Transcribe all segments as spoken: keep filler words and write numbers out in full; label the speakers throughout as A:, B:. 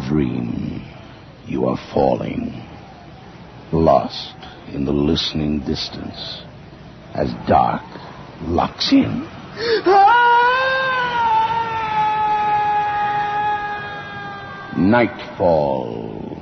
A: dream. You are falling, lost in the listening distance, as dark locks in. Nightfall.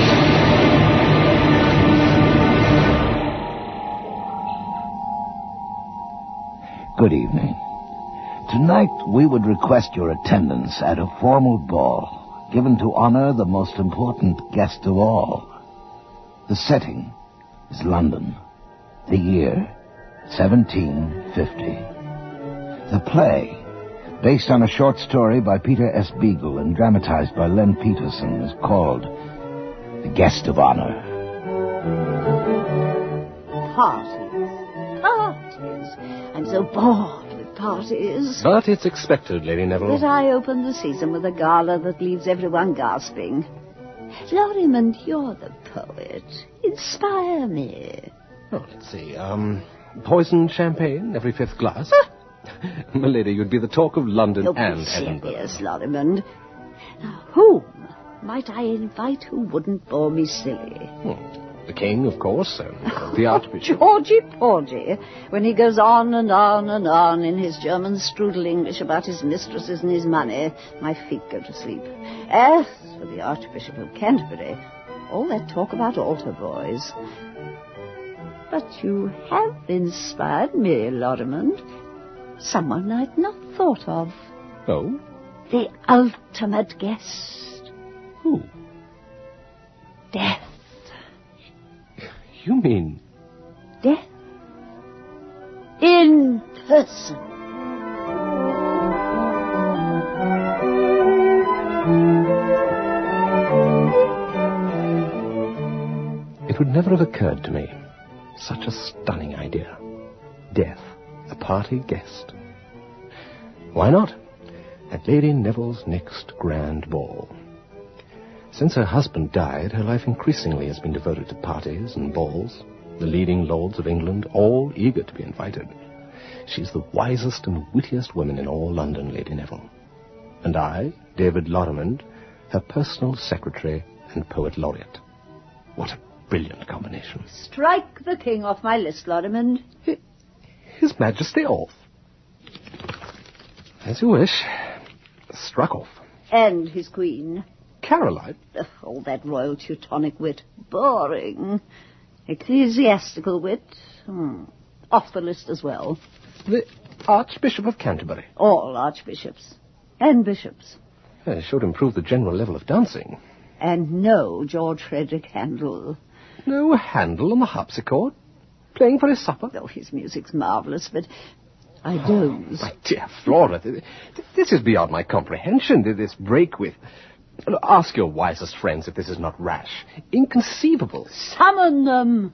A: Good evening. Tonight we would request your attendance at a formal ball given to honor the most important guest of all. The setting is London. The year, seventeen fifty. The play, based on a short story by Peter S. Beagle and dramatized by Len Peterson, is called The Guest of Honor.
B: Parties. Parties. I'm so bored with parties.
C: But it's expected, Lady Neville.
B: That I open the season with a gala that leaves everyone gasping. Lorrimond, you're the poet. Inspire me.
C: Oh, let's see. Um, poisoned champagne every fifth glass. My lady, you'd be the talk of London
B: Don't
C: and
B: be
C: Edinburgh.
B: serious, Lorrimond. Now, whom might I invite who wouldn't bore me silly?
C: Hmm. The King, of course, and the Archbishop.
B: Georgie Porgy, when he goes on and on and on in his German strudel English about his mistresses and his money, my feet go to sleep. As for the Archbishop of Canterbury, all that talk about altar boys. But you have inspired me, Lorrimond. Someone I'd not thought of.
C: Oh?
B: The ultimate guest.
C: Who?
B: Death.
C: You mean...
B: Death. In person.
C: It would never have occurred to me. Such a stunning idea. Death, a party guest. Why not? At Lady Neville's next grand ball. Since her husband died, her life increasingly has been devoted to parties and balls, the leading lords of England all eager to be invited. She's the wisest and wittiest woman in all London, Lady Neville. And I, David Lorrimond, her personal secretary and poet laureate. What a brilliant combination.
B: Strike the King off my list, Lorrimond.
C: His Majesty off. As you wish. Struck off.
B: And his Queen.
C: Caroline?
B: Ugh, all that royal Teutonic wit. Boring. Ecclesiastical wit. Hmm. Off the list as well.
C: The Archbishop of Canterbury.
B: All archbishops. And bishops.
C: It should improve the general level of dancing.
B: And no George Frederick Handel.
C: No Handel on the harpsichord? Playing for his supper?
B: Oh, his music's marvellous, but I doze.
C: Oh, my dear Flora, this is beyond my comprehension, this break with... Ask your wisest friends if this is not rash. Inconceivable.
B: Summon them!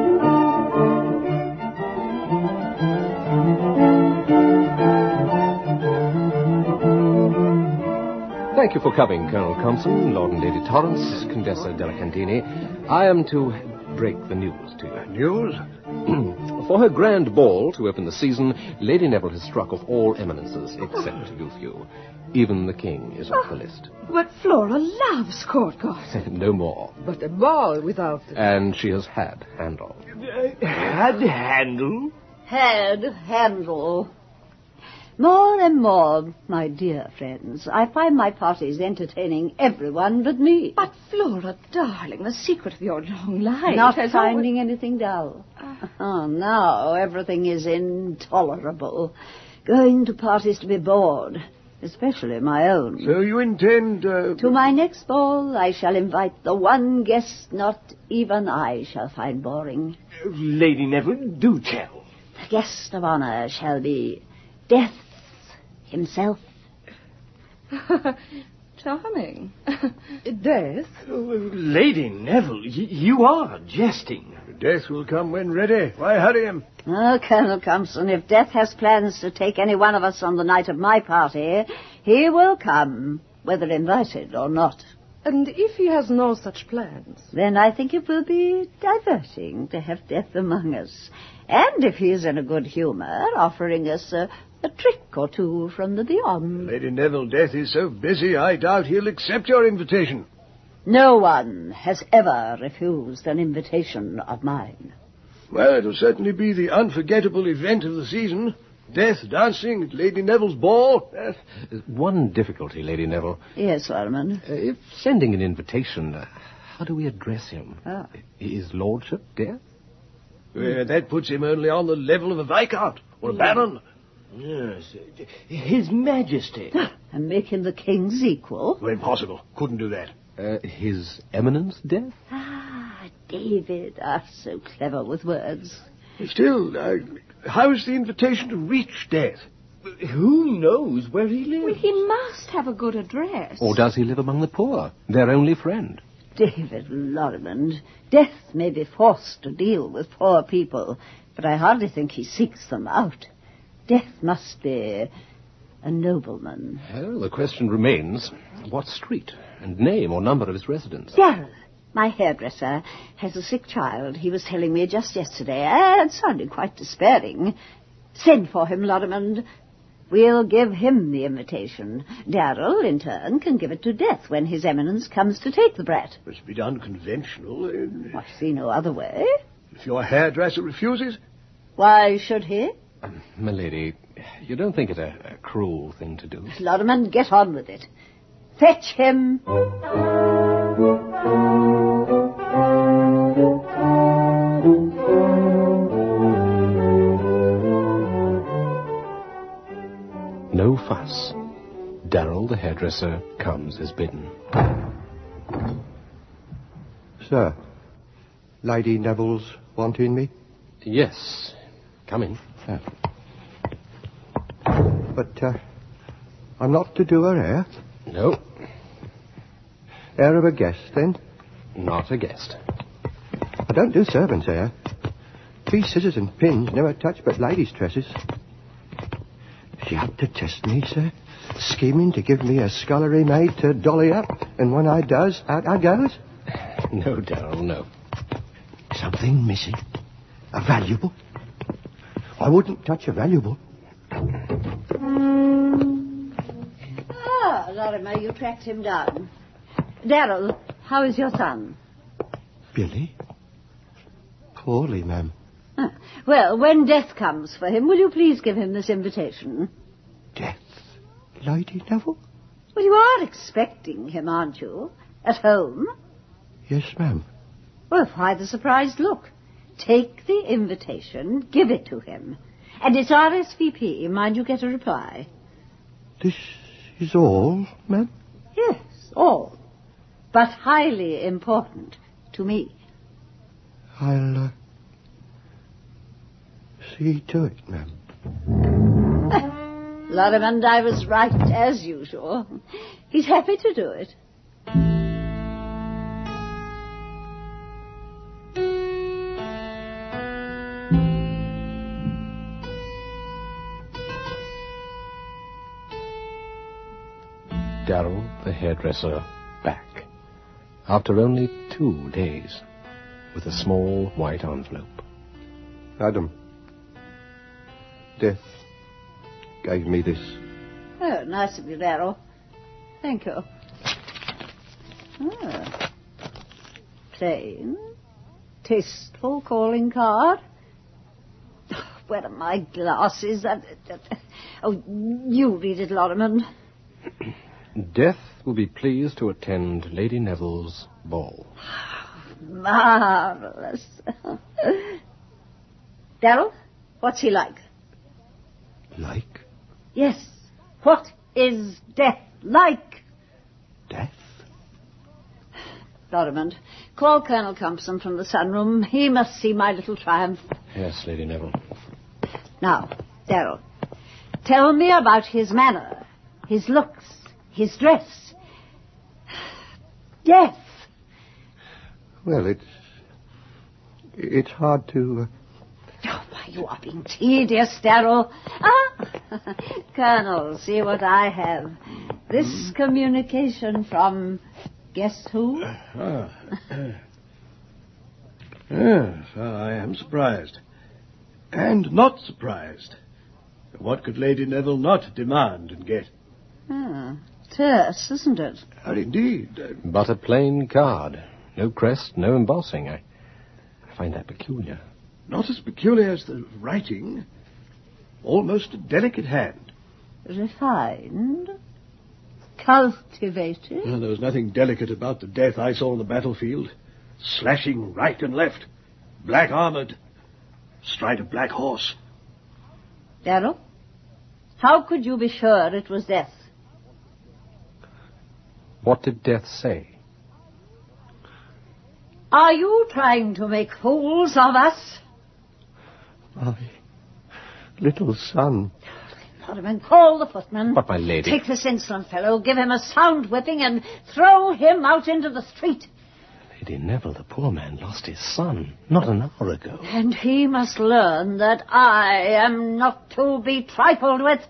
C: Thank you for coming, Colonel Compson, Lord and Lady Torrance, Condessa Delacandini. I am to break the news to you.
D: News?
C: For her grand ball to open the season, Lady Neville has struck off all eminences except you few. Even the King is off the list.
E: But Flora loves court gossip.
C: No more.
E: But a ball without...
C: And she has had Handel.
D: Uh, had Handel?
B: Had Handel. More and more, my dear friends, I find my parties entertaining everyone but me.
E: But Flora, darling, the secret of your long life...
B: Not
E: has
B: finding
E: always...
B: anything dull. Uh. Oh, now everything is intolerable. Going to parties to be bored, especially my own.
D: So you intend... Uh...
B: To my next ball, I shall invite the one guest not even I shall find boring.
D: Lady Neville, do tell.
B: The guest of honor shall be Death himself.
E: Charming. Death?
D: Oh, Lady Neville, y- you are jesting. Death will come when ready. Why hurry him?
B: Oh, Colonel Compson, if Death has plans to take any one of us on the night of my party, he will come, whether invited or not.
E: And if he has no such plans?
B: Then I think it will be diverting to have Death among us. And if he is in a good humor, offering us a A trick or two from the beyond.
D: Lady Neville Death is so busy, I doubt he'll accept your invitation.
B: No one has ever refused an invitation of mine.
D: Well, it'll certainly be the unforgettable event of the season. Death dancing at Lady Neville's ball.
C: Uh, one difficulty, Lady Neville.
B: Yes, Lorimer.
C: Uh, if sending an invitation, uh, how do we address him?
B: Ah.
C: Is Lordship Death?
D: Well, that puts him only on the level of a viscount or a baron.
F: Yes, His Majesty.
B: And make him the king's equal?
D: Well, impossible. Couldn't do that.
C: Uh, His Eminence Death?
B: Ah, David, are so clever with words.
D: Still, uh, how's the invitation to reach Death?
F: Who knows where he lives?
E: Well, he must have a good address.
C: Or does he live among the poor, their only friend?
B: David Lorimer, Death may be forced to deal with poor people, but I hardly think he seeks them out. Death must be a nobleman.
C: Well, the question remains, what street and name or number of his residence?
B: Darrell, my hairdresser, has a sick child. He was telling me just yesterday, and sounding quite despairing. Send for him, Lorimer. We'll give him the invitation. Darrell, in turn, can give it to Death when His Eminence comes to take the brat.
D: Must be done conventional. Uh,
B: I see no other way.
D: If your hairdresser refuses?
B: Why should he?
C: Um, my lady, you don't think it a, a cruel thing to do?
B: Lorimer, get on with it. Fetch him.
C: No fuss. Darrell, the hairdresser, comes as bidden.
G: Sir, Lady Neville's wanting me?
C: Yes, coming.
G: Uh, but uh, I'm not to do her hair?
C: No,
G: Hair of a guest, then?
C: not a guest.
G: I don't do servants' hair. These scissors and pins never touch but ladies' tresses. She had to test me, sir, scheming to give me a scullery maid to dolly up, and when I does, out I goes.
C: No, Darrell, no.
G: Something missing. A valuable. I wouldn't touch a valuable.
B: Ah, Lorimer, you tracked him down. Darrell, how is your son?
G: Billy? Poorly, ma'am.
B: Ah, well, when Death comes for him, will you please give him this invitation?
G: Death? Lady Neville?
B: Well, you are expecting him, aren't you? At home?
G: Yes, ma'am.
B: Well, why the surprised look? Take the invitation, give it to him. And it's R S V P, mind you get a reply.
G: This is all, ma'am?
B: Yes, all. But highly important to me.
G: I'll, uh, see to it, ma'am.
B: Lorimer, I was right, as usual. He's happy to do it.
C: Darrell, the hairdresser, back. After only two days, with a small white envelope.
G: Madam, Death gave me this.
B: Oh, nice of you, Darrell. Thank you. Ah. Plain, tasteful calling card. Where are my glasses? Uh, uh, uh, oh, you read it, Lorimer.
C: Death will be pleased to attend Lady Neville's ball.
B: Marvelous. Darrell, what's he like?
G: Like?
B: Yes. What is Death like?
G: Death?
B: Lorimer, call Colonel Compson from the sunroom. He must see my little triumph.
C: Yes, Lady Neville.
B: Now, Darrell, tell me about his manner, his looks, his dress. Death.
G: Well, it's... It's hard to... Uh...
B: Oh, why, you are being tedious, Darrell. Ah, Colonel, see what I have. This communication from... Guess who?
D: Ah. Yes, I am surprised. And not surprised. What could Lady Neville not demand and get?
B: Ah, terse, isn't it?
D: Ah, indeed. Uh,
C: But a plain card. No crest, no embossing. I, I find that peculiar.
D: Not as peculiar as the writing. Almost a delicate hand.
B: Refined? Cultivated?
D: Well, there was nothing delicate about the death I saw on the battlefield. Slashing right and left. Black armoured. Stride of black horse.
B: Darrow, how could you be sure it was death?
C: What did Death say?
B: Are you trying to make fools of us?
G: My little son.
B: Lariman, call the footman.
C: But, my lady...
B: Take this insolent fellow, give him a sound whipping, and throw him out into the street.
C: Lady Neville, the poor man lost his son not an hour ago.
B: And he must learn that I am not to be trifled with.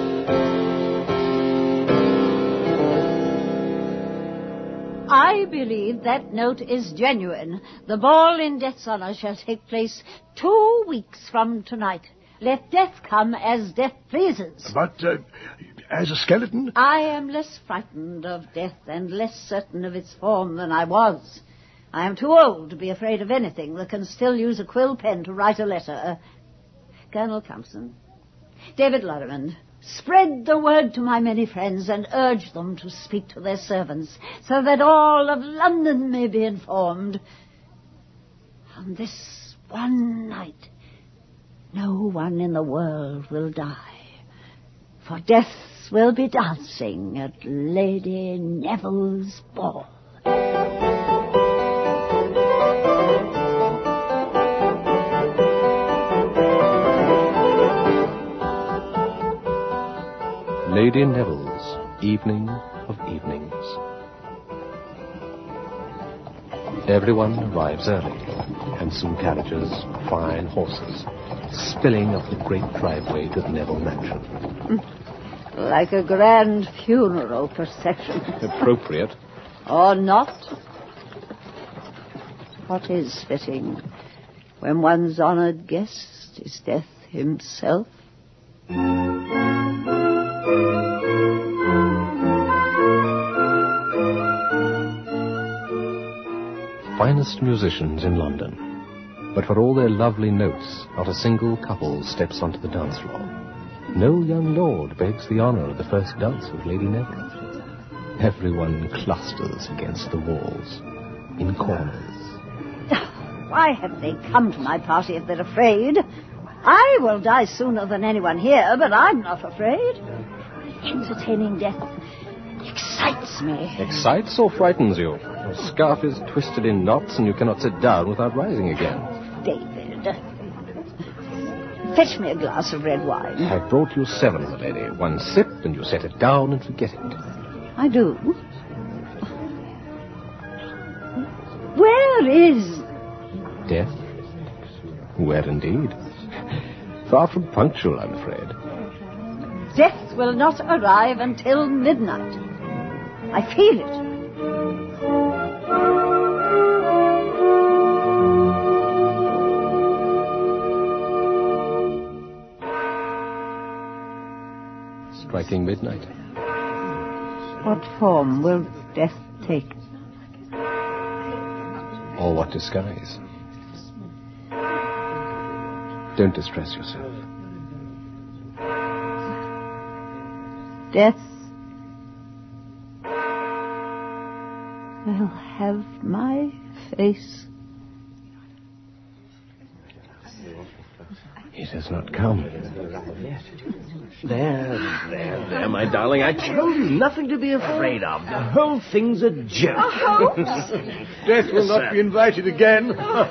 B: I believe that note is genuine. The ball in Death's honour shall take place two weeks from tonight. Let death come as death pleases.
D: But, uh, as a skeleton?
B: I am less frightened of death and less certain of its form than I was. I am too old to be afraid of anything that can still use a quill pen to write a letter. Colonel Compson, David Lariman, spread the word to my many friends and urge them to speak to their servants so that all of London may be informed. On this one night, no one in the world will die, for death will be dancing at Lady Neville's ball.
C: Lady Neville's Evening of Evenings. Everyone arrives early. Handsome carriages, fine horses, spilling up the great driveway to the Neville mansion.
B: Like a grand funeral procession.
C: Appropriate.
B: Or not. What is fitting when one's honoured guest is Death himself?
C: Finest musicians in London. But for all their lovely notes, not a single couple steps onto the dance floor. No young lord begs the honour of the first dance with Lady Neville. Everyone clusters against the walls, in corners.
B: Why have they come to my party if they're afraid? I will die sooner than anyone here, but I'm not afraid. Entertaining death excites me.
C: Excites or frightens you? Your scarf is twisted in knots and you cannot sit down without rising again.
B: David, fetch me a glass of red wine.
C: I've brought you seven, my lady. One sip and you set it down and forget it.
B: I do. Where is...
C: Death? Where indeed? Far from punctual, I'm afraid.
B: Death will not arrive until midnight. I feel it.
C: Striking midnight.
B: What form will death take?
C: Or what disguise? Don't distress yourself.
B: Death will have my face.
C: It has not come.
F: There, there, there, my darling. I told you nothing to be afraid of. The whole thing's a joke.
D: Death will not be invited again.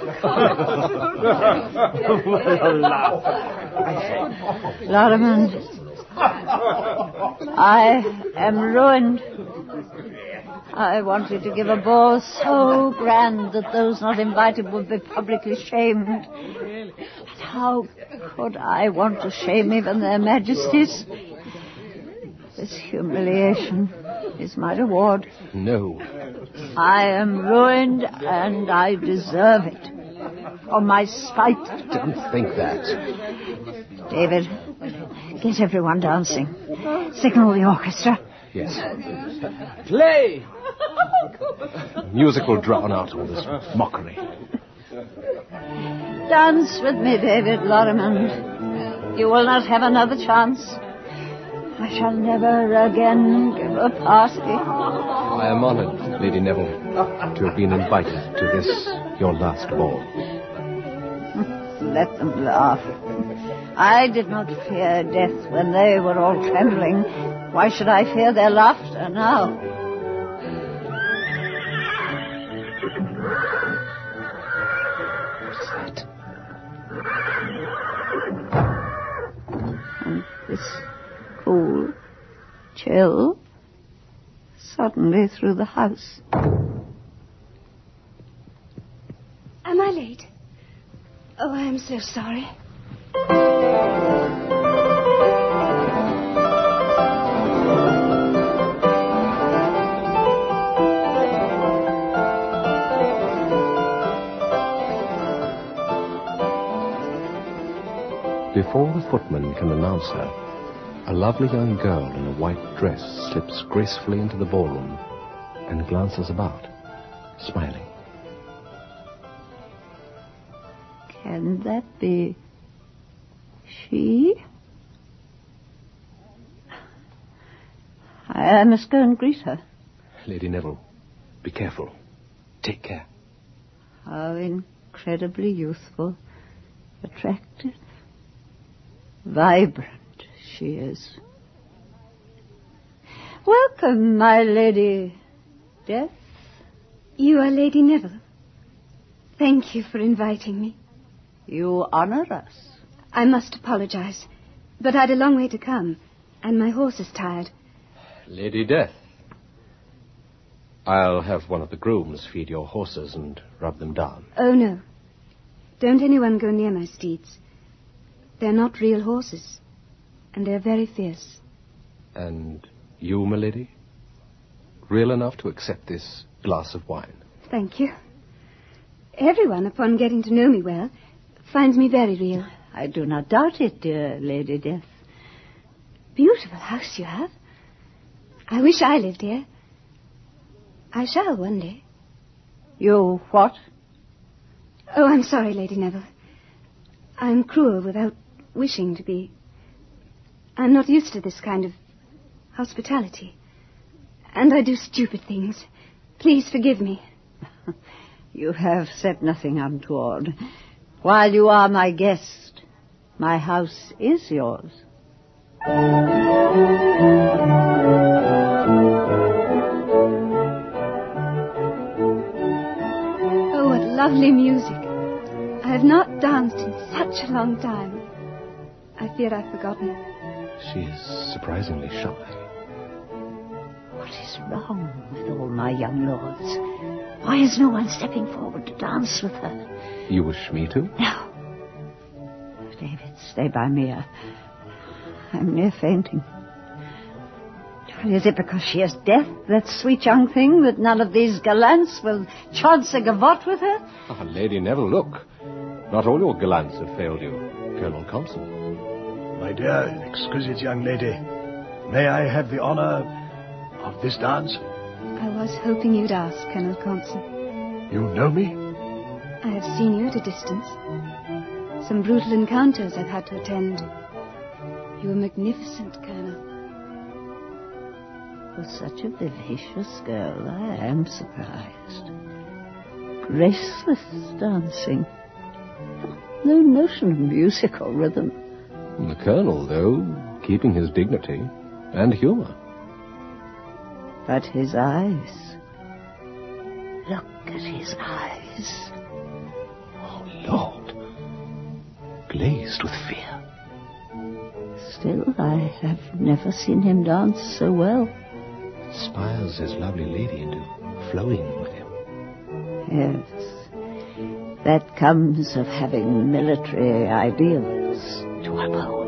B: Lariman, I am ruined. I wanted to give a ball so grand that those not invited would be publicly shamed. But how could I want to shame even their majesties? This humiliation is my reward.
C: No.
B: I am ruined and I deserve it. For my spite.
C: Don't think that.
B: David, Get everyone dancing. Signal the orchestra.
C: Yes.
F: Play!
C: Music will drown out all this mockery.
B: Dance with me, David Lorrimer. You will not have another chance. I shall never again give a party.
C: I am honored, Lady Neville, to have been invited to this, your last ball.
B: Let them laugh. I did not fear death when they were all trembling. Why should I fear their laughter now?
C: What is that?
B: And this cool chill suddenly through the house.
E: Am I late? Oh, I am so sorry.
C: Before the footman can announce her, a lovely young girl in a white dress slips gracefully into the ballroom and glances about, smiling.
B: Can that be she? I must go and greet her.
C: Lady Neville, be careful. Take care.
B: How incredibly youthful, attractive, vibrant she is. Welcome, my Lady Death.
E: You are Lady Neville. Thank you for inviting me.
B: You honor us.
E: I must apologize, but I'd a long way to come, and my horse is tired.
C: Lady Death, I'll have one of the grooms feed your horses and rub them down.
E: Oh, no. Don't anyone go near my steeds. They're not real horses, and they're very fierce.
C: And you, milady? Real enough to accept this glass of wine?
E: Thank you. Everyone, upon getting to know me well, finds me very real.
B: I do not doubt it, dear Lady Death.
E: Beautiful house you have. I wish I lived here. I shall one day.
B: You what?
E: Oh, I'm sorry, Lady Neville. I'm cruel without wishing to be. I'm not used to this kind of hospitality. And I do stupid things. Please forgive me.
B: You have said nothing untoward. While you are my guest, my house is yours.
E: Oh, what lovely music. I have not danced in such a long time. I fear I've forgotten.
C: She is surprisingly shy.
B: What is wrong with all my young lords? Why is no one stepping forward to dance with her?
C: You wish me to?
B: No. David, stay by me. I, I'm near fainting. Is it because she is deaf, that sweet young thing, that none of these gallants will chance a gavotte with her?
C: Ah, Lady Neville, look. Not all your gallants have failed you, Colonel Compson.
D: My dear, exquisite young lady, may I have the honor of this dance?
E: I was hoping you'd ask, Colonel Compson.
D: You know me?
E: I have seen you at a distance. Some brutal encounters I've had to attend. You were magnificent, Colonel.
B: For such a vivacious girl, I am surprised. Graceless dancing. No notion of music or rhythm.
C: The Colonel, though, keeping his dignity and humour.
B: But his eyes. Look at his eyes.
C: Oh, Lord. Glazed with fear.
B: Still, I have never seen him dance so well.
C: Inspires his lovely lady into flowing with him.
B: Yes. That comes of having military ideals to uphold.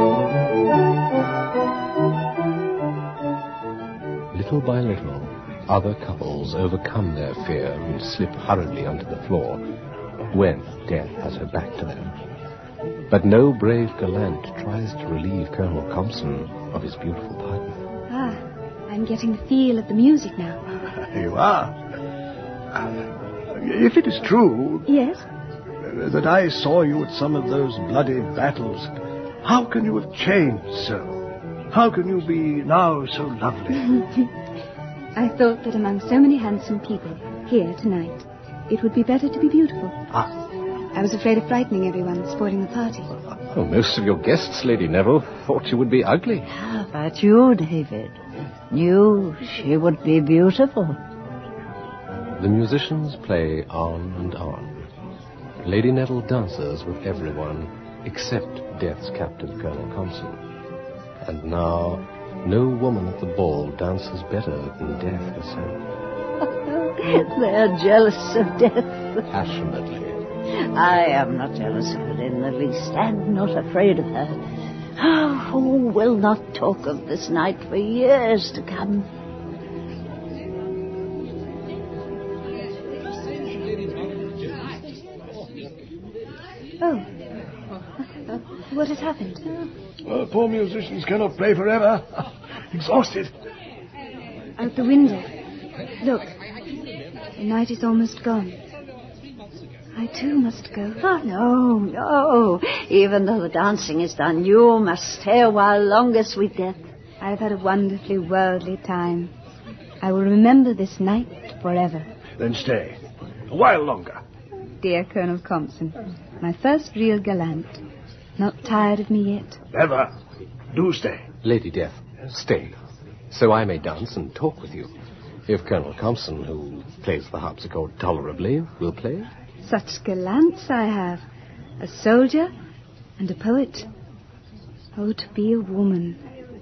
C: Little by little, other couples overcome their fear and slip hurriedly onto the floor when death has her back to them. But no brave gallant tries to relieve Colonel Compson of his beautiful partner.
E: Ah, I'm getting the feel of the music now.
D: You are. Uh, if it is true...
E: Yes?
D: That I saw you at some of those bloody battles, how can you have changed so? How can you be now so lovely?
E: I thought that among so many handsome people here tonight, it would be better to be beautiful.
D: Ah.
E: I was afraid of frightening everyone, spoiling the party.
C: Oh, most of your guests, Lady Neville, thought you would be ugly.
B: How about you, David? Knew she would be beautiful.
C: The musicians play on and on. Lady Neville dances with everyone except Death's captain, Colonel Compson. And now, no woman at the ball dances better than Death herself.
B: They're jealous of Death.
C: Passionately.
B: I am not jealous of her in the least, and not afraid of her. Oh, who will not talk of this night for years to come?
E: Oh. What has happened?
D: Well, poor musicians cannot play forever. Exhausted.
E: Out the window. Look. The night is almost gone. I too must go.
B: Oh, no, no. Even though the dancing is done, you must stay a while longer, sweet Death.
E: I've had a wonderfully worldly time. I will remember this night forever.
D: Then stay. A while longer.
E: Dear Colonel Compson, my first real gallant. Not tired of me yet?
D: Never. Do stay.
C: Lady Death, stay, so I may dance and talk with you. If Colonel Compson, who plays the harpsichord tolerably, will play.
E: Such gallants I have. A soldier and a poet. Oh, to be a woman.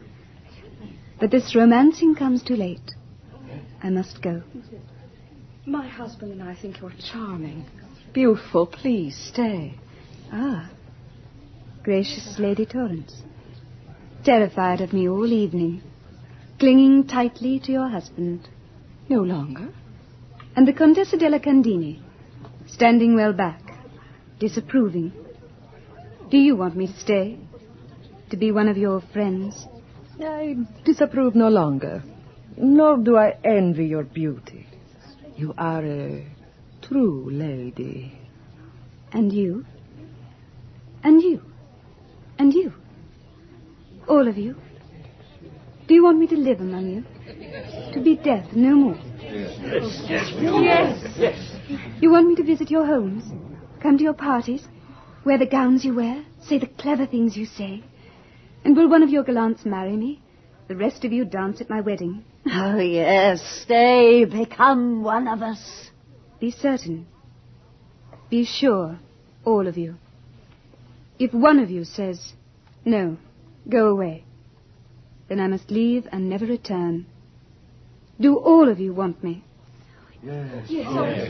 E: But this romancing comes too late. I must go.
H: My husband and I think you're charming. Beautiful, please stay.
E: Ah, gracious Lady Torrance. Terrified of me all evening. Clinging tightly to your husband.
H: No longer.
E: And the Contessa della Candini. Standing well back. Disapproving. Do you want me to stay? To be one of your friends?
H: I disapprove no longer. Nor do I envy your beauty. You are a true lady.
E: And you? And you? And you? All of you? Do you want me to live among you? To be death, no more?
D: Yes, yes,
E: yes.
D: Yes.
E: You want me to visit your homes? Come to your parties? Wear the gowns you wear? Say the clever things you say? And will one of your gallants marry me? The rest of you dance at my wedding?
B: Oh, yes. Stay. Become one of us.
E: Be certain. Be sure, all of you. If one of you says, no, go away, then I must leave and never return. Do all of you want me?
D: Yes.
B: Yes.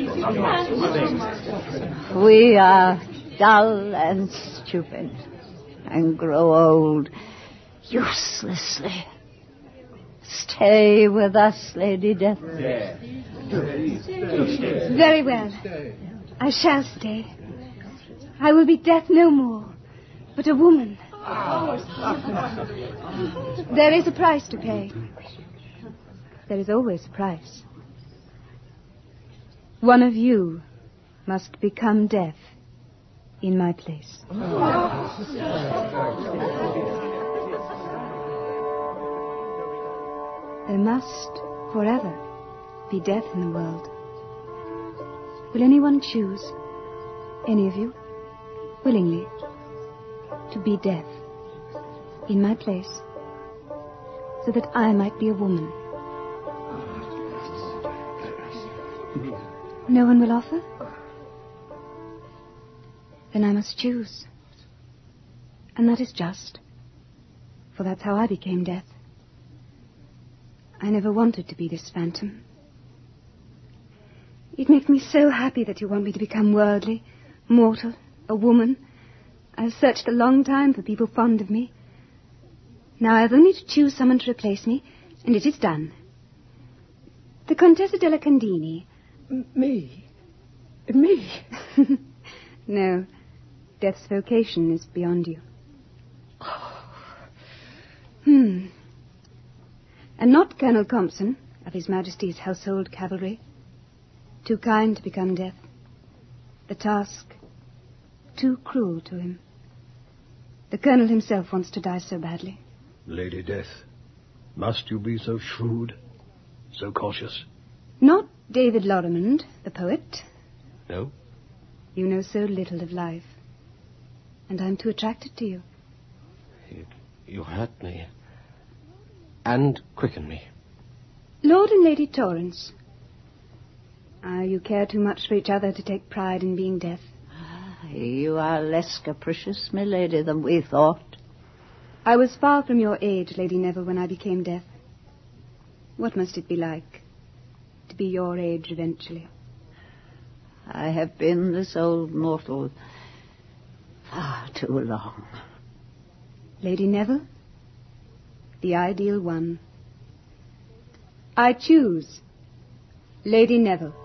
B: We are dull and stupid and grow old uselessly. Stay with us, Lady Death.
D: Yeah.
E: Very well. I shall stay. I will be Death no more, but a woman. There is a price to pay. There is always a price. One of you must become Death in my place. There must forever be death in the world. Will anyone choose, any of you, willingly, to be Death in my place, so that I might be a woman? No one will offer? Then I must choose. And that is just, for that's how I became Death. I never wanted to be this phantom. It makes me so happy that you want me to become worldly, mortal, a woman. I've searched a long time for people fond of me. Now I've only to choose someone to replace me, and it is done. The Contessa della Candini.
H: M- me? Me?
E: No. Death's vocation is beyond you. Hmm. And not Colonel Compson of His Majesty's Household Cavalry. Too kind to become Death. The task, too cruel to him. The Colonel himself wants to die so badly.
D: Lady Death, must you be so shrewd, so cautious?
E: Not David Lorrimond, the poet.
C: No?
E: You know so little of life. And I'm too attracted to you.
C: You, you hurt me. And quicken me.
E: Lord and Lady Torrance. Ah, you care too much for each other to take pride in being Death.
B: Ah, you are less capricious, my lady, than we thought.
E: I was far from your age, Lady Neville, when I became Death. What must it be like to be your age eventually?
B: I have been this old mortal far too long.
E: Lady Neville, the ideal one. I choose Lady Neville.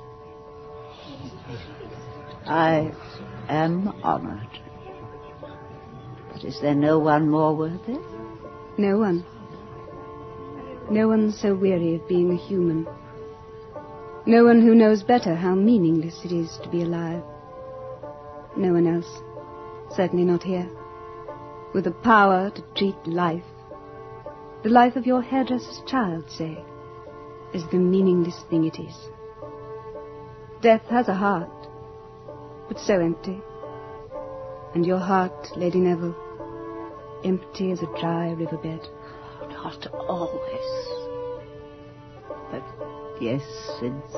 B: I am honored. But is there no one more worthy?
E: No one. No one so weary of being a human. No one who knows better how meaningless it is to be alive. No one else, certainly not here, with the power to treat life, the life of your hairdresser's child, say, as the meaningless thing it is. Death has a heart, but so empty. And your heart, Lady Neville, empty as a dry riverbed.
B: Not always. But yes, since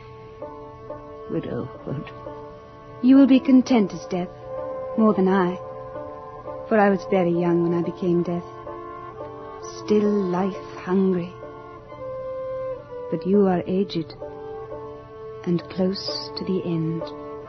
B: widowhood.
E: You will be content as Death, more than I. For I was very young when I became Death. Still life-hungry. But you are aged, and close to the end.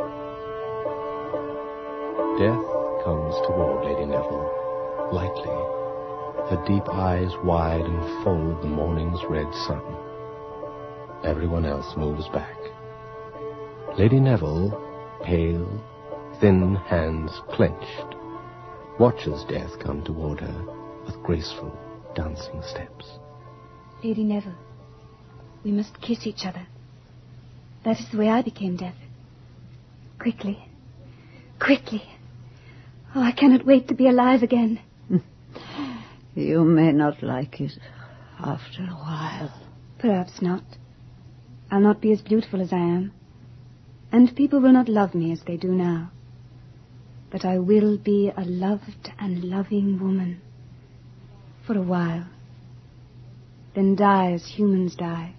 C: Death comes toward Lady Neville, lightly, her deep eyes wide and full of the morning's red sun. Everyone else moves back. Lady Neville, pale, thin hands clenched, watches Death come toward her with graceful, dancing steps.
E: Lady Neville, we must kiss each other. That is the way I became Death. Quickly. Quickly. Oh, I cannot wait to be alive again.
B: You may not like it after a while.
E: Perhaps not. I'll not be as beautiful as I am. And people will not love me as they do now. But I will be a loved and loving woman. For a while. Then die as humans die.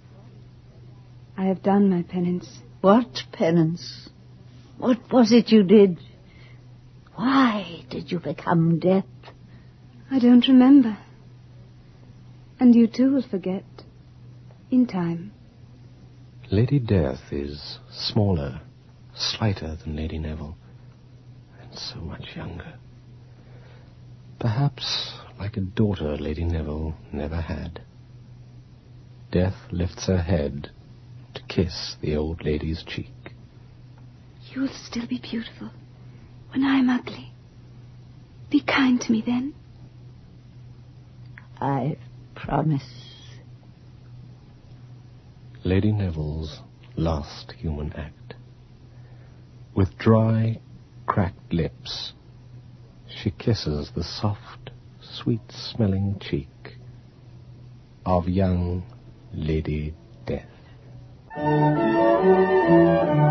E: I have done my penance.
B: What penance? What was it you did? Why did you become Death?
E: I don't remember. And you too will forget. In time.
C: Lady Death is smaller, slighter than Lady Neville, and so much younger. Perhaps like a daughter Lady Neville never had. Death lifts her head to kiss the old lady's cheek.
E: You will still be beautiful when I am ugly. Be kind to me then.
B: I promise.
C: Lady Neville's last human act. With dry, cracked lips, she kisses the soft, sweet-smelling cheek of young Lady Death.